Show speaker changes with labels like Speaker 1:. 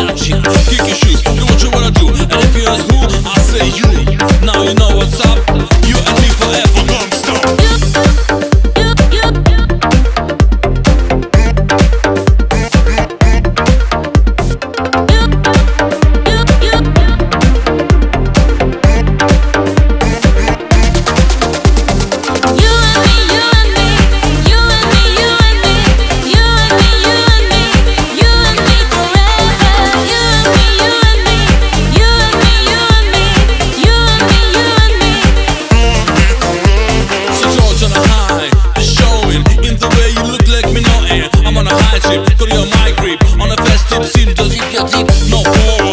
Speaker 1: touching. Kick your shoes, do what you wanna do. And if you ask who, I say you. Now you know what's up. You and me forever, non-stop. I'm on a high trip, got your mic grip. On a festive scene, just hit your tip, no more.